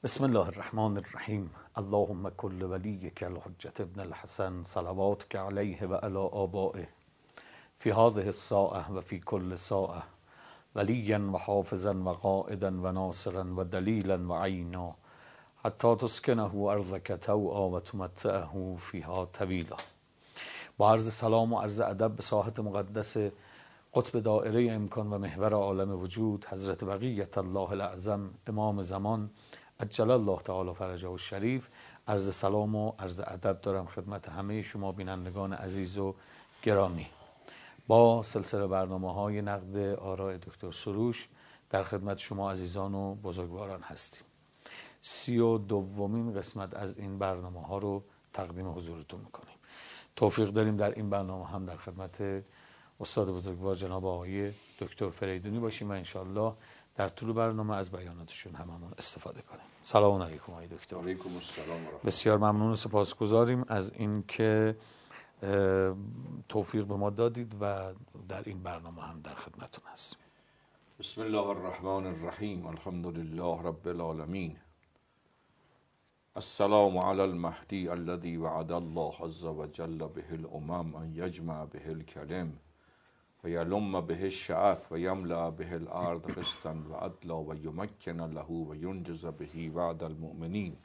بسم الله الرحمن الرحیم. اللهم كل وليك الحجة ابن الحسن صلواتك عليه وعلى آبائه في هذه الساعة وفي كل ساعة وليا وحافظا وقائدا وناصرا ودليلا وعينا حتى تسكنه أرضك طوعا وتمتعه فيها طويلا. با عرض سلام و عرض ادب به ساحت مقدس قطب دائره امکان و محور عالم وجود حضرت بقیت الله الاعظم امام زمان عجل الله تعالی فرجه الشریف، عرض سلام و عرض ادب دارم خدمت همه شما بینندگان عزیز و گرامی. با سلسله برنامه‌های نقد آراء دکتر سروش در خدمت شما عزیزان و بزرگواران هستیم. 32مین قسمت از این برنامه‌ها رو تقدیم حضورتون می‌کنیم. توفیق داریم در این برنامه هم در خدمت استاد بزرگوار جناب آقای دکتر فریدونی باشیم و انشالله در طول برنامه از بیاناتشون هممون استفاده کنیم. سلام علیکم آقای دکتر. علیکم السلام و رحمت. بسیار ممنون و سپاسگزاریم از اینکه توفیق به ما دادید و در این برنامه هم در خدمتتون هستیم. بسم الله الرحمن الرحیم. الحمد لله رب العالمین. السلام علی المهدی الذی وعد الله عز وجل به الامم ان یجمع به الکلم و یلم به الشعث و یملأ به الارض قسطا و عدلا و یمکن له و ینجز به وعد المؤمنین.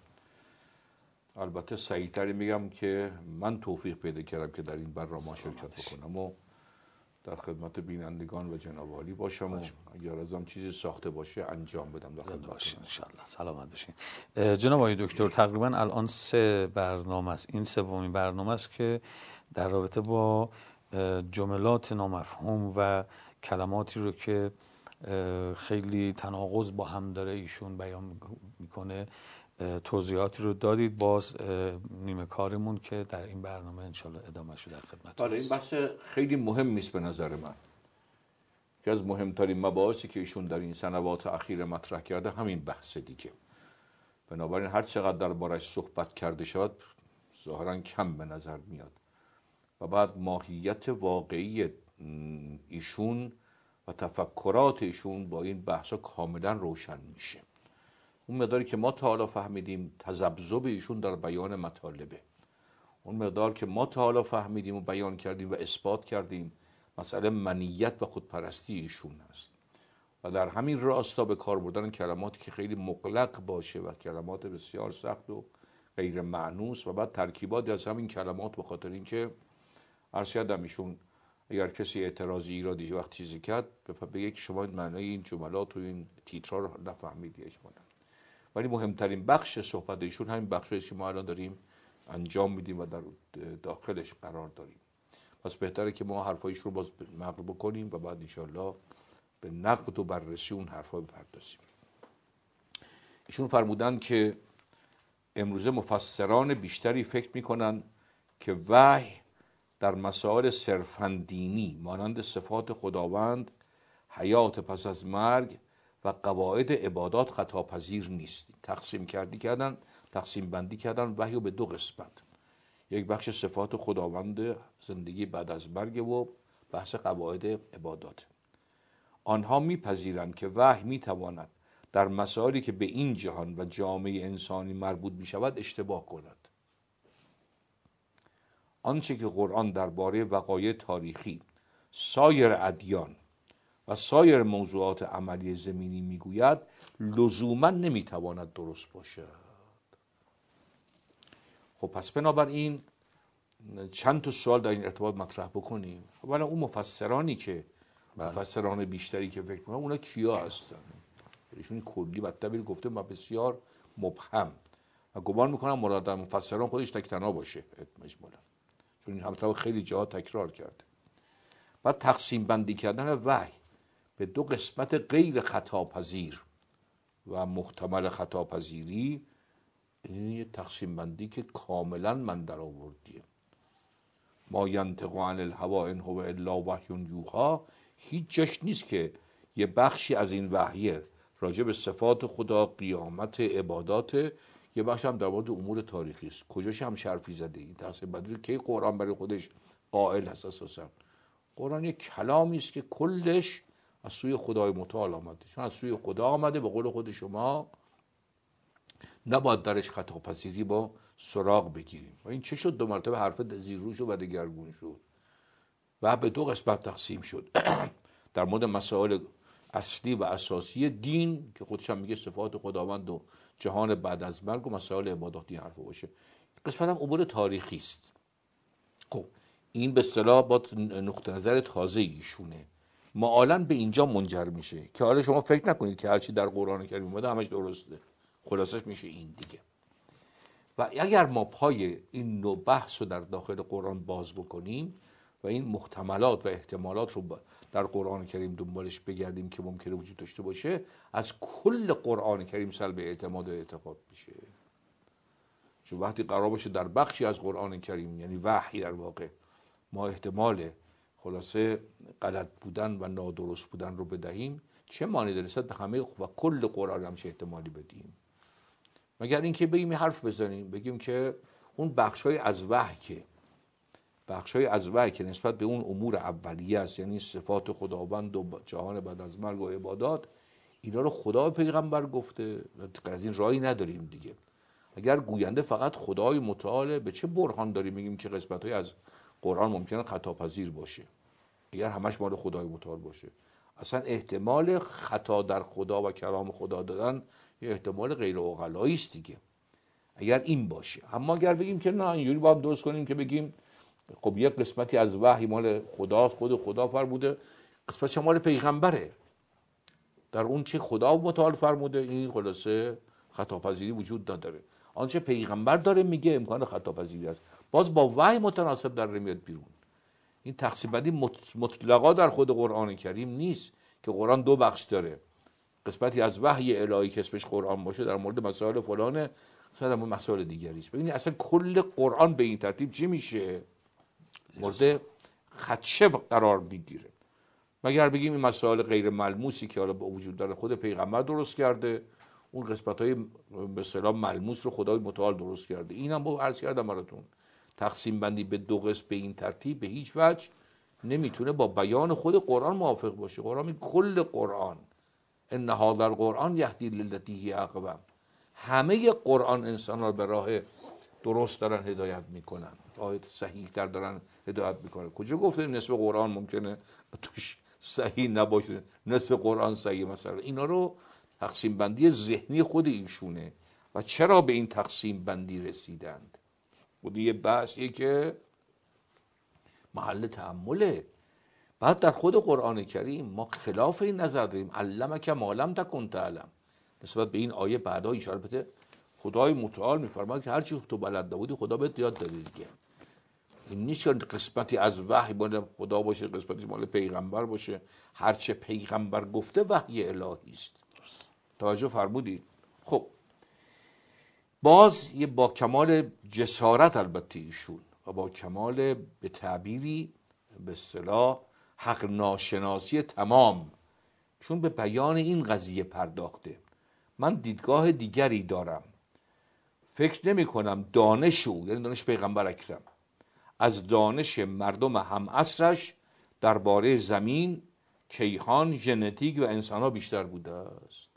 البته سعی‌تری میگم که من توفیق پیدا کردم که در این برنامه شرکت بکنم و در خدمت بینندگان و جناب عالی باشم و اگر ازم چیزی ساخته باشه انجام بدم در خدمتتون. ان شاء الله سلامت باشین. جناب آقای دکتر تقریبا الان 3 برنامه است. این 3مین برنامه است که در رابطه با جملات نامفهوم و کلماتی رو که خیلی تناقض با هم داره ایشون بیان میکنه توضیحاتی رو دادید. باز نیمه کارمون که در این برنامه انشالله ادامهش رو در خدمت. بله، این بحث خیلی مهمی است به نظر من. یکی از مهمترین مباحثی که ایشون در این سنوات اخیر مطرح کرده همین بحث دیگه. بنابراین هر چقدر دربارش صحبت کرده شود ظاهرا کم به نظر میاد و بعد ماهیت واقعی ایشون و تفکرات ایشون با این بحثا کاملا روشن میشه. اون مقداری که ما تا حالا فهمیدیم تذبذب ایشون در بیان مطالبه، اون مقدار که ما تا حالا فهمیدیم و بیان کردیم و اثبات کردیم مسئله منیت و خودپرستی ایشون هست و در همین راستا به کار بردن کلماتی که خیلی مغلق باشه و کلمات بسیار سخت و غیر معنوس و بعد ترکیباتی از همین کلمات به خاطر اینکه عرض کردم ایشون اگر کسی اعتراضی ایرادی وقت چیزی کرد بگه که شما معنای این جملات و این تیترها رو نفهمیدی اجمالاً. ولی مهمترین بخش صحبت ایشون همین بخشی که ما الان داریم انجام میدیم و در داخلش قرار داریم. پس بهتره که ما حرفایش رو باز نقل بکنیم و بعد انشالله به نقد و بررسی اون حرفا بپردازیم. ایشون فرمودن که امروزه مفسران بیشتری فکر میکنن که وحی در مسائل صرفاً دینی مانند صفات خداوند، حیات پس از مرگ و قواعد عبادات خطاپذیر نیست. تقسیم بندی کردن وحی رو به 2 قسمت. یک بخش صفات خداوند، زندگی بعد از مرگ و بحث قواعد عبادات. آنها میپذیرند که وحی میتواند در مسائلی که به این جهان و جامعه انسانی مربوط میشود اشتباه کند. آنچه که قرآن درباره وقایع تاریخی، سایر ادیان و سایر موضوعات عملی زمینی میگوید لزوما نمیتواند درست باشد. خب پس بنابراین چند تا سوال در این ارتباط مطرح بکنیم. اولا اون مفسرانی که مفسران بیشتری که فکر میکنن اونا کیا هستن؟ ایشون کلی مطلبی گفته و بسیار مبهم و گمان میکنم مراد در مفسران خودش تک‌تنها باشه اجمالاً، چون این مطلب خیلی جاها تکرار کرده. بعد تقسیم بندی کردن وحی به 2 قسمت غیر خطاپذیر و محتمل خطاپذیری، این یه تقسیم بندی که کاملا من در آوردیه. ما ینطق عن الهوی ان هو الا وحی یوحی، هیچ جاش نیست که یه بخشی از این وحیه راجع به صفات خدا، قیامت، عبادات، یه بخش هم در مورد امور تاریخی است. کجاش هم حرفی زده؟ این تقسیم بندی که قرآن برای خودش قائل هست. اساسا قرآن یک کلامی است که کلش از سوی خدای متعال آمده، چون از سوی خدا آمده. به قول خود شما نباید درش خطاپذیری با سراغ بگیریم. و این چه شد؟ 2 مرتبه حرف زیر شد و دگرگون شد و به 2 قسمت تقسیم شد. در مورد مسائل اصلی و اساسی دین که خودش هم میگه صفات خداوند و جهان بعد از مرگ و مسائل عباداتی حرف باشه. قسمت هم امور تاریخی است. خب این به اصطلاح با نقطه نظر تازه ایشونه معالاً به اینجا منجر میشه که حالا شما فکر نکنید که هرچی در قرآن کریم اومده همش درسته. خلاصش میشه این دیگه. و اگر ما پای این نوع بحث رو در داخل قرآن باز بکنیم و این محتملات و احتمالات رو در قرآن کریم دنبالش بگردیم که ممکنه وجود داشته باشه، از کل قرآن کریم سلب اعتماد و اعتقاد میشه. چون وقتی قرار باشه در بخشی از قرآن کریم، یعنی وحی در واقع، ما احتمال خلاصه غلط بودن و نادرست بودن رو بدهیم، چه معنی داره نسبت به همه و کل قرآن هم چه احتمالی بدیم؟ مگر اینکه بگیم حرف بزنیم بگیم که اون بخشای از وحی که نسبت به اون امور اولیه است، یعنی صفات خداوند و جهان بعد از مرگ و عبادات، اینا رو خدا پیغمبر گفته، از این راهی نداریم دیگه. اگر گوینده فقط خدای متعال، به چه برهان داریم میگیم که قسمت‌های از قرآن ممکنه خطاپذیر باشه؟ اگر همش مال خدای متعال باشه، اصلا احتمال خطا در خدا و کلام خدا دادن یه احتمال غیر عقلایی است دیگه، اگر این باشه. اما اگر بگیم که نه، اینجوری باید درست کنیم که بگیم خب یک قسمتی از وحی مال خداست، خود خدا فرموده، قسمتش مال پیغمبره، در اون چه خدا متعال فرموده این خلاصه خطاپذیری وجود نداره. آنچه پیغمبر داره میگه امکان خطاپذیری است، باز با وحی متناسب در میاد بیرون. این تقسیم بندی مطلقا در خود قرآن کریم نیست که قرآن 2 بخش داره، قسمتی از وحی الهی که اسمش قرآن باشه در مورد مسائل فلانه، مثلا مسائل دیگری است. ببینید اصلا کل قرآن به این ترتیب چی میشه؟ مورد خدشه قرار میگیره. مگر بگیم این مسائل غیر ملموسی که حالا با وجود داره خود پیغمبر درست کرده، اون قسمت‌های به اصطلاح ملموس رو خدای متعال درست کرده. اینم با عرض کردم براتون، تقسیم بندی به 2 قسم به این ترتیب به هیچ وجه نمیتونه با بیان خود قرآن موافق باشه. قرآن می کل قرآن ان هذا القرآن یهدی للتی هی اقوم، همه قرآن انسان را به راه درست دارن هدایت میکنن، راه صحیح تر دارن هدایت میکنن. کجا گفتیم نصف قرآن ممکنه توش صحیح نباشه، نصف قرآن صحیح؟ مثلا اینا رو تقسیم بندی ذهنی خود ایشونه و چرا به این تقسیم بندی رسیدند خود یه بحثیه که محل تأمله. بعد در خود قرآن کریم ما خلاف این نظر داریم، علمک ما لم تکن تعلم. نسبت به این آیه بعدا اشاره بده خدای متعال میفرماید که هر چی تو بلد نبودی خدا بهت یاد داده دیگه. این نیست که قسمتی از وحی مال خدا باشه، قسمتی مال پیغمبر باشه. هر چه پیغمبر گفته وحی الهی است. توجه فرمودید؟ خب باز یه با کمال جسارت البته ایشون و با کمال به تعبیری به اصطلاح حق ناشناسی تمام، چون به بیان این قضیه پرداخته. من دیدگاه دیگری دارم، فکر نمی کنم دانشو، یعنی دانش پیغمبر اکرم، از دانش مردم هم عصرش درباره زمین، کیهان، ژنتیک و انسان‌ها بیشتر بوده است.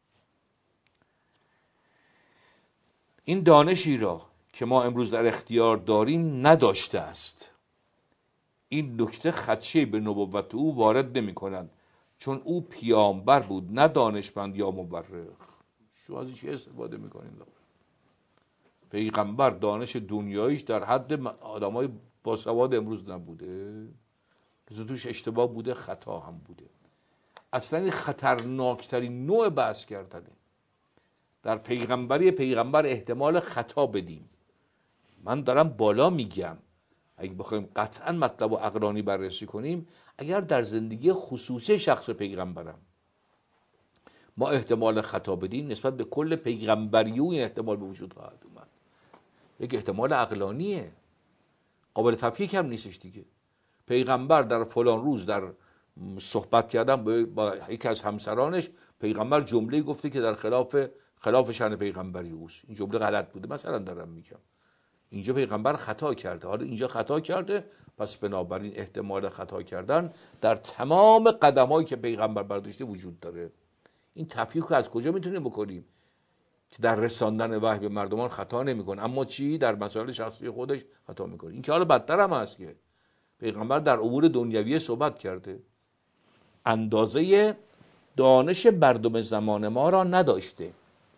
این دانشی را که ما امروز در اختیار داریم نداشته است. این نکته خدشه به نبوت او وارد نمی کنند، چون او پیامبر بود نه دانشمند یا مورخ. شو از چی استفاده میکنین؟ پیغمبر دانش دنیاییش در حد آدمای باسواد امروز نبوده، که توش اشتباه بوده، خطا هم بوده. اصلا این خطرناکترین نوع بحث کردنه. در پیغمبری پیغمبر احتمال خطا بدیم. من دارم بالا میگم، اگه بخوایم قطعا مطلب و عقلانی بررسی کنیم، اگر در زندگی خصوصی شخص پیغمبرم ما احتمال خطا بدیم، نسبت به کل پیغمبری این احتمال به وجود خواهد اومد. یک احتمال عقلانیه، قابل تفکیک هم نیستش دیگه. پیغمبر در فلان روز در صحبت کردن با یکی از همسرانش، پیغمبر جمله گفته که در خلاف شأن پیغمبری اوست. این جمله غلط بوده مثلا دارم میگم. اینجا پیغمبر خطا کرده، حالا اینجا خطا کرده، پس بنابراین احتمال خطا کردن در تمام قدمایی که پیغمبر برداشته وجود داره. این تفکیک رو از کجا میتونیم بکنیم؟ که در رساندن وحی به مردمان خطا نمیکنه، اما چی در مسائل شخصی خودش خطا میکنه. این که حالا بدتر هم هست که پیغمبر در امور دنیویه صحبت کرده، اندازه دانش مردم زمان ما را نداشته،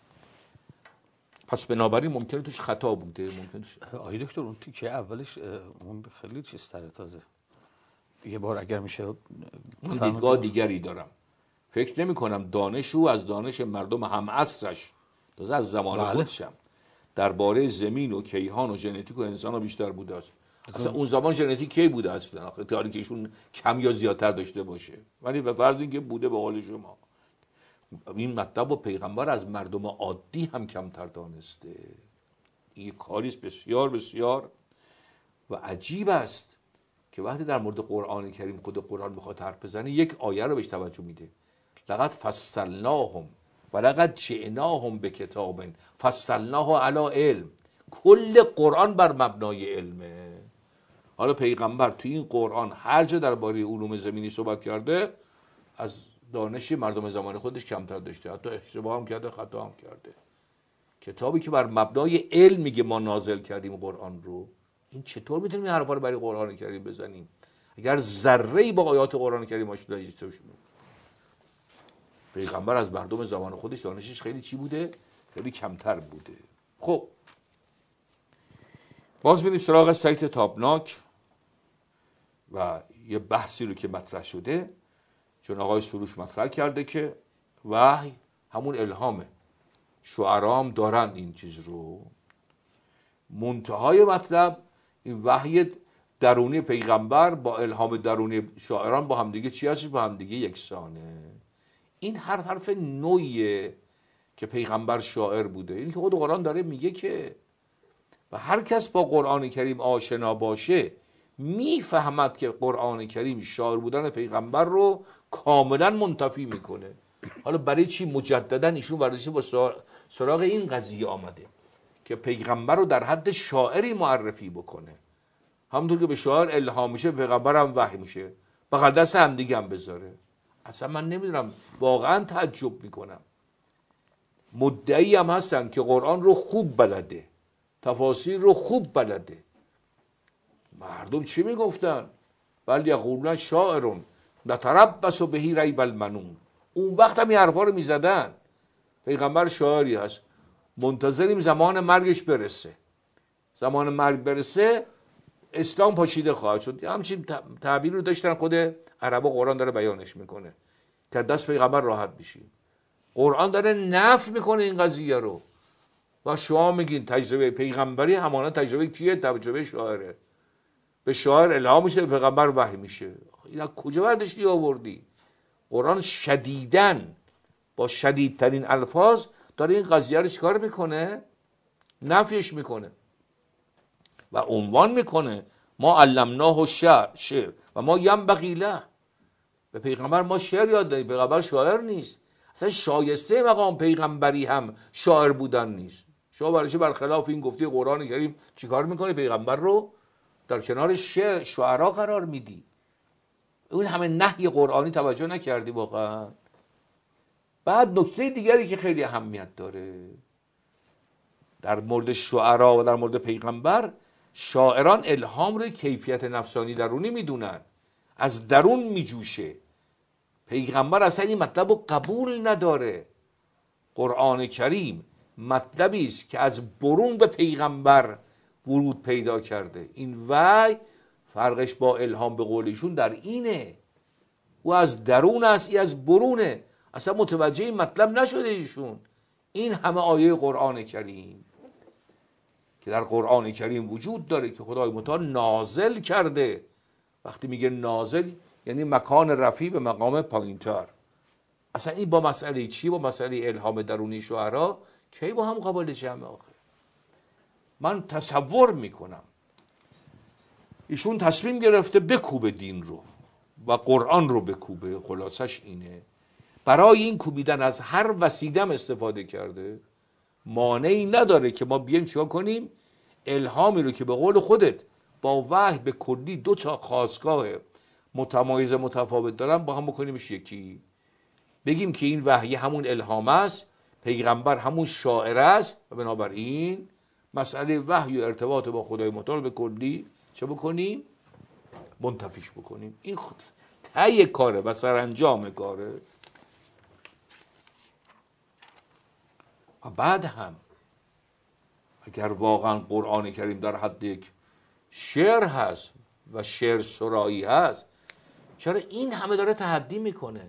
پس بنابراین ممکنه توش خطا بوده. ممکنه توش آقای دکتر اون تیکه اولش اون خیلی چیز تره، تازه یه بار اگر میشه اون دیدگاه دیگری دارم. فکر نمی کنم دانش او از دانش مردم هم عصرش، تازه از زمان خودشم، درباره زمین و کیهان و ژنتیک و انسان ها بیشتر بوده است. اصلا اون زمان ژنتیک کی بوده اصلا؟ آخه تا اینکه ایشون کم یا زیادتر داشته باشه، ولی به فرض اینکه بوده به قول شما، این مطلب و پیغمبر از مردم عادی هم کمتر دانسته. این کاریست بسیار بسیار و عجیب است که وقتی در مورد قرآن کریم خود قرآن میخواد حرف بزنه، یک آیه رو بهش توجه میده، لقد فصلناهم و لقد جئناهم بکتاب فصلناه علی علم. کل قرآن بر مبنای علمه. حالا پیغمبر توی این قرآن هر جا درباره علوم زمینی صحبت کرده، از دانش مردم زمان خودش کمتر داشته، حتی اشتباه هم کرده، خطا هم کرده. کتابی که بر مبنای علم میگه ما نازل کردیم قرآن رو، این چطور میتونیم این حرفا رو برای قرآن کریم بزنیم اگر ذره‌ای با آیات قرآن کریم آشنایی داشته باشیم؟ پیغمبر از مردم زمان خودش دانشش خیلی چی بوده؟ خیلی کمتر بوده. خب باز بریم سراغ سایت تابناک و یه بحثی رو که مطرح شده، چون آقای سروش مطرح کرده که وحی همون الهامه، شعرا هم دارن این چیز رو. منتهای مطلب این وحی درونی پیغمبر با الهام درونی شاعران با همدیگه چی هست؟ با همدیگه یکسانه. این حرف نوعیه که پیغمبر شاعر بوده. این که خود قرآن داره میگه که و هر کس با قرآن کریم آشنا باشه میفهمد که قرآن کریم شاعر بودن پیغمبر رو کاملا منتفی میکنه. حالا برای چی مجددا ایشون ورزشی با سراغ این قضیه آمده که پیغمبر رو در حد شاعری معرفی بکنه؟ همونطور که به شاعر الهام میشه، پیغمبر هم وحی میشه، بغل دست هم دیگه هم بذاره. اصلا من نمیدونم، واقعا تعجب میکنم. مدعی هم هستن که قرآن رو خوب بلده، تفاسیر رو خوب بلده. مردم چی میگفتن؟ بل یقولون شاعرون نتربص بهی ریب المنون. اون وقت هم این حرفا رو میزدن. پیغمبر شاعری هست، منتظریم زمان مرگش برسه. زمان مرگ برسه اسلام پاشیده خواهد شد. همچین تعبیر رو داشتن، خود عربا قرآن داره بیانش میکنه که دست پیغمبر راحت بشیم. قرآن داره نفی میکنه این قضیه رو و شما میگین تجربه پیغمبری همانا تجربه کیه؟ تجربه شاعره. به شاعر الهام میشه، به پیغمبر وحی میشه. اینا کجا برداشتی آوردی؟ قرآن شدیدن با شدیدترین الفاظ داره این قضیه رو چیکار میکنه؟ نفیش میکنه و عنوان میکنه ما علمناه شعر و ما ینبغی له. به پیغمبر ما شعر یاد دادیم، پیغمبر شاعر نیست. اصلا شایسته مقام پیغمبری هم شاعر بودن نیست. شما برایش برخلاف این گفته قرآن کریم چیکار میکنه؟ پیغمبر رو در کنار شعرا قرار میدی. اون همه نهی قرآنی توجه نکردی واقعا؟ بعد نکته دیگری که خیلی اهمیت داره در مورد شعرا و در مورد پیغمبر، شاعران الهام رو کیفیت نفسانی درونی میدونن، از درون میجوشه. پیغمبر اصلا این مطلب رو قبول نداره. قرآن کریم مطلبی است که از برون به پیغمبر ورود پیدا کرده. این وحی فرقش با الهام به قول ایشون در اینه، او از درون است، ای از برونه. اصلا متوجه این مطلب نشده ایشون. این همه آیه قرآن کریم که در قرآن کریم وجود داره که خدای متعال نازل کرده. وقتی میگه نازل یعنی مکان رفیع به مقام پایینتر. اصلا این با مسئله چی؟ با مسئله الهام درونی شعرا کی با هم قابل جمع آخه؟ من تصور میکنم ایشون تصمیم گرفته بکوبه دین رو و قرآن رو بکوبه. خلاصش اینه. برای این کوبیدن از هر وسیله‌ام استفاده کرده. مانعی نداره که ما بیایم چیکار کنیم؟ الهامی رو که به قول خودت با وحی به کلی 2 تا خاستگاه متمایز متفاوت دارن با هم بکنیمش یکی. بگیم که این وحی همون الهام است، پیغمبر همون شاعر است و بنابراین مسئله وحی و ارتباط با خدای متعال به کلی چه بکنیم؟ منتفیش بکنیم. این طی کاره و سرانجام کاره. و بعد هم اگر واقعا قرآن کریم در حد یک شعر هست و شعر سرایی هست، چرا این همه داره تحدی میکنه؟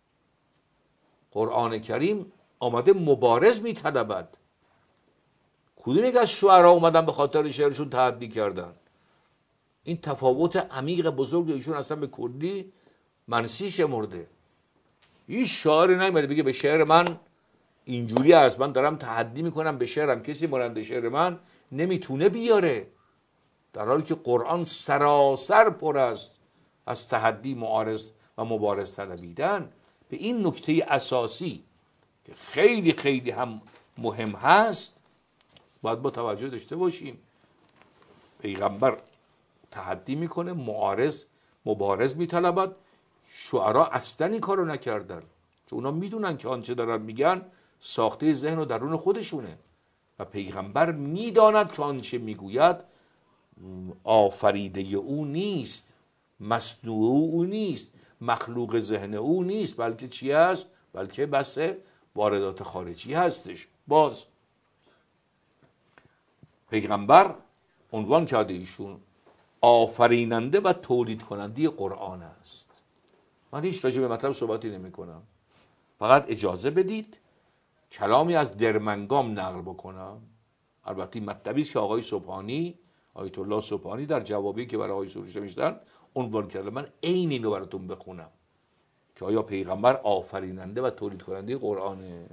قرآن کریم آمده مبارز میطلبد. کدوم یک از شعرا اومدن به خاطر شعرشون تحدی کردن؟ این تفاوت عمیق بزرگ ایشون اصلا به کلی منسی شمرده. هیچ شاعری نمیاد بگه به شعر من اینجوری است، من دارم تحدی میکنم به شعرم، کسی مانند شعر من نمیتونه بیاره. در حالی که قرآن سراسر پر است از تحدی، معارض و مبارز طلبیدن. به این نکته اساسی که خیلی خیلی هم مهم هست باید با توجه داشته باشیم. پیغمبر تحدی میکنه، معارض مبارز میطلبد. شعرا اصلا این کارو نکردن، چون اونا میدونن که آنچه دارن میگن ساخته ذهن و درون خودشونه و پیغمبر میداند که آنچه میگوید آفریده او نیست، مصنوع او نیست، مخلوق ذهن او نیست، بلکه چی است؟ بلکه بس واردات خارجی هستش. باز پیغمبر عنوان کرده ایشون آفریننده و تولید کننده قرآن است. من هیچ راجع به مطلب صحبتی نمی کنم، فقط اجازه بدید کلامی از درمنگام نقل بکنم. البته مطلبی است که آقای سبحانی، آیت الله سبحانی در جوابی که برای آقای سروش نوشتن عنوان کرده. من عین اینو براتون بخونم که آیا پیغمبر آفریننده و تولید کننده قرآنه.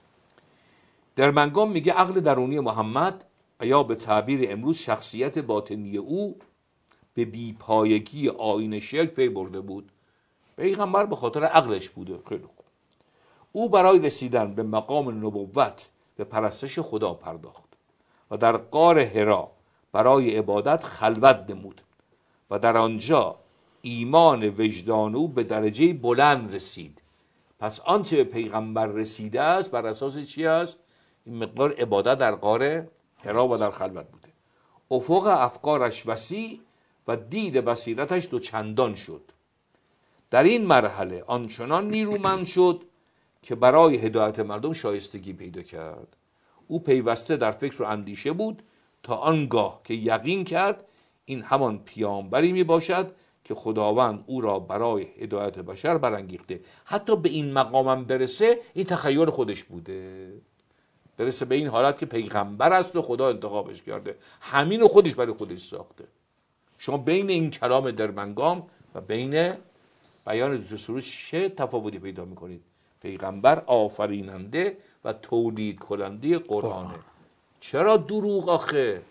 درمنگام میگه عقل درونی محمد یا به تعبیر امروز شخصیت باطنی او به بیپایگی آیین شرک پی برده بود. پیغمبر به خاطر عقلش بوده. خیلی خوب. او برای رسیدن به مقام نبوت به پرستش خدا پرداخت و در غار حرا برای عبادت خلوت نمود و در آنجا ایمان وجدان او به درجه بلند رسید. پس آنچه به پیغمبر رسیده است بر اساس چی است؟ این مقدار عبادت در غار حرا و در خلوت بوده. افق افکارش وسیع و دید بصیرتش دوچندان شد. در این مرحله آنچنان نیرومند شد که برای هدایت مردم شایستگی پیدا کرد. او پیوسته در فکر و اندیشه بود تا آنگاه که یقین کرد این همان پیامبری می باشد که خداوند او را برای هدایت بشر برانگیخته. حتی به این مقامم برسه، این تخیل خودش بوده، برسه به این حالت که پیغمبر است و خدا انتخابش کرده، همین رو خودش برای خودش ساخته. شما بین این کلام درمنگام و بین بیان دو سروش چه تفاوتی پیدا میکنید؟ پیغمبر آفریننده و تولید کننده قرآنه. چرا دروغ آخه؟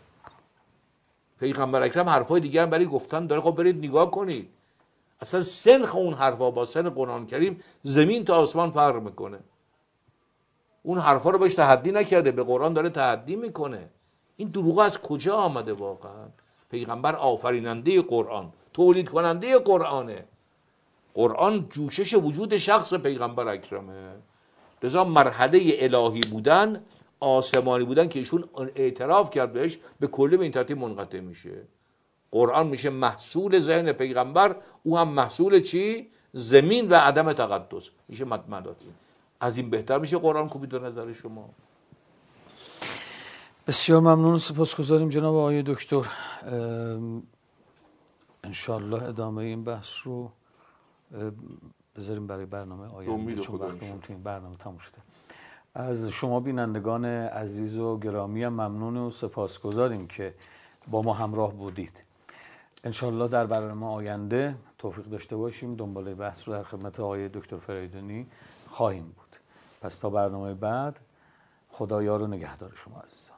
پیغمبر اکرم حرفای دیگه هم برای گفتن داره. خب برید نگاه کنید، اصلا سنخ اون حرفا با سن قرآن کریم زمین تا آسمان فرق میکنه. اون حرفا رو باش تحدی نکرده، به قرآن داره تحدی میکنه. این دروغ از کجا آمده واقعا؟ پیغمبر آفریننده قرآن، تولید کننده قرآنه. قرآن جوشش وجود شخص پیغمبر اکرمه. لذا مرحله الهی بودن، آسمانی بودن که ایشون اعتراف کرد بهش، به کلی به این ترتیب منقطع میشه. قرآن میشه محصول ذهن پیغمبر، او هم محصول چی؟ زمین و عدم تقدس میشه. مدمداتی از این بهتر میشه قرآن کوبید به نظر شما؟ بسیار ممنون و سپاسگزاریم جناب آقای دکتر. انشالله ادامه این بحث رو بذاریم برای برنامه آینده، چون وقتمون تو این برنامه تموم شده. از شما بینندگان عزیز و گرامی هم ممنون و سپاسگزاریم که با ما همراه بودید. انشالله در برنامه آینده توفیق داشته باشیم دنباله بحث رو در خدمت آقای دکتر فریدونی خواهیم بود. پس تا برنامه بعد، خدا یار و نگهدار شما عزیزان.